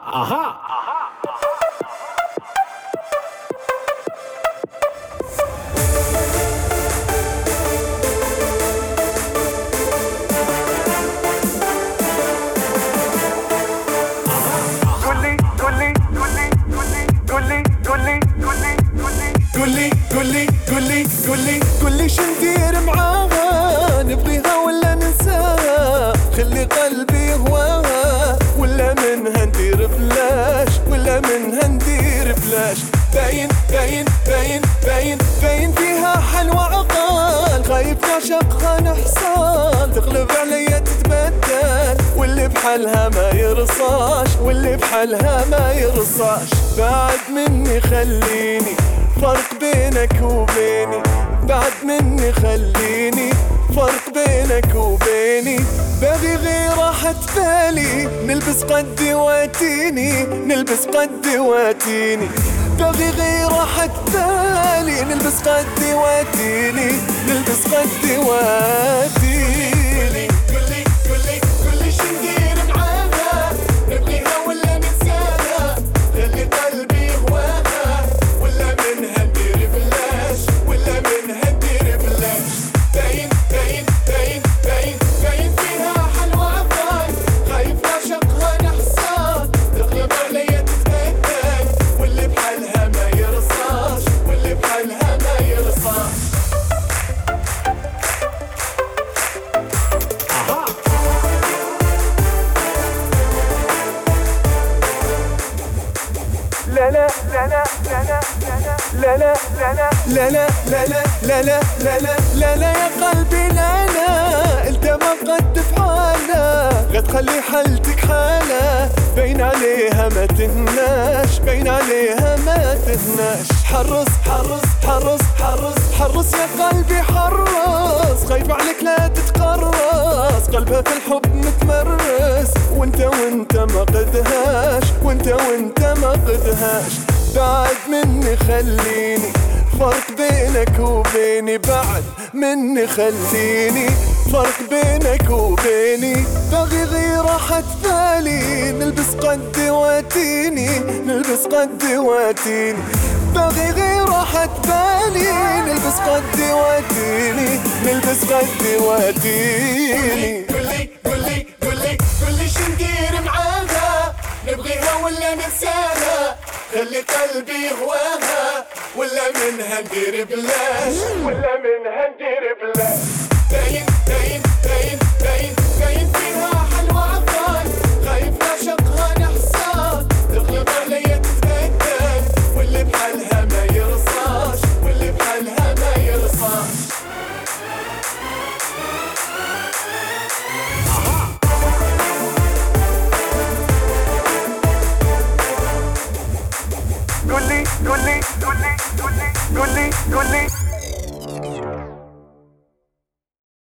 قولي شندير معاها، نبغيها ولا ننساها؟ خلي قلبي يهواها ولا منها ندير بلاش؟ ولا منها ندير بلاش؟ باين باين باين باين باين فيها حلوة عقال، خايف نعشقها نحصل، تغلب عليا تتبدل، واللي بحالها ما يرصاش، واللي بحالها ما يرصاش. بعد مني خليني، فرق بينك وبيني، بعد مني خليني، فرق بينك وبيني. باغي غير راحة بالي، نلبس قدي واتيني، نلبس قدي واتيني. باغي غير راحة بالي، نلبس قدي واتيني، نلبس قدي واتيني. قولي شندير معاها، نبغيها ولا ننساها؟ خلي قلبي يهواها ولا منها ندير بلاش؟ ولا منها ندير بلاش؟ باين باين باين باين باين فيها حلوة عقال، خايف نعشقها نحصل، تغلب عليا تتبدل، واللي بحالها ما يرصاش، واللي بحالها ما يرصاش. لا لا لا لا لا لا لا لا لا لا لا لا لا لا لا لا يا قلبي لا لا، انت ما قد فعالة، غتخلي حالتك حالة، باين عليها ما تهناش، باين عليها ما تهناش. حرص حرص حرص حرص حرص يا قلبي حرص، خايف عليك لا تتقرص، قلبها في الحب متمرس، وانت ما قدهاش، وانت ما قدهاش. بعد مني خليني، فرق بينك وبيني، بعد مني خليني، فرق بينك وبيني. باغي غير راحة بالي، نلبس قدي واتيني، نلبس قدي واتيني. باغي غير راحة بالي، نلبس قدي واتيني، نلبس قدي واتيني. قولي شندير معاها، نبغيها ولا ننساها؟ خلي قلبي يهواها ولا منها ندير بلاش؟ ولا منها ندير بلاش؟ باين باين باين باين باين فيها حلوة عقال، خايف نعشقها نحصل، تغلب عليا تتبدل، واللي بحالها ما يرصاش، واللي بحالها ما يرصاش. قولي